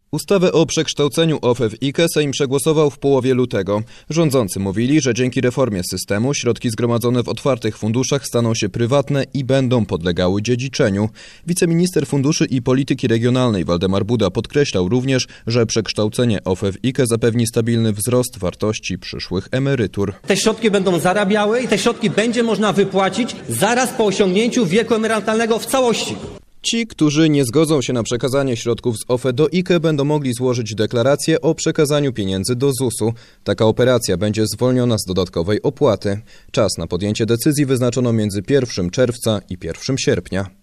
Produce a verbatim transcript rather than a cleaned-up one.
Ustawę o przekształceniu O F E w I K E Sejm przegłosował w połowie lutego. Rządzący mówili, że dzięki reformie systemu środki zgromadzone w otwartych funduszach staną się prywatne i będą podlegały dziedziczeniu. Wiceminister Funduszy i Polityki Regionalnej Waldemar Buda podkreślał również, że przekształcenie O F E w I K E zapewni stabilny wzrost wartości przyszłych emerytur. Te środki będą zarabiały i te środki będzie można wypłacić zaraz po osiągnięciu wieku emerytalnego w całości. Ci, którzy nie zgodzą się na przekazanie środków z O F E do I K E, będą mogli złożyć deklarację o przekazaniu pieniędzy do Z U S u. Taka operacja będzie zwolniona z dodatkowej opłaty. Czas na podjęcie decyzji wyznaczono między pierwszym czerwca i pierwszym sierpnia.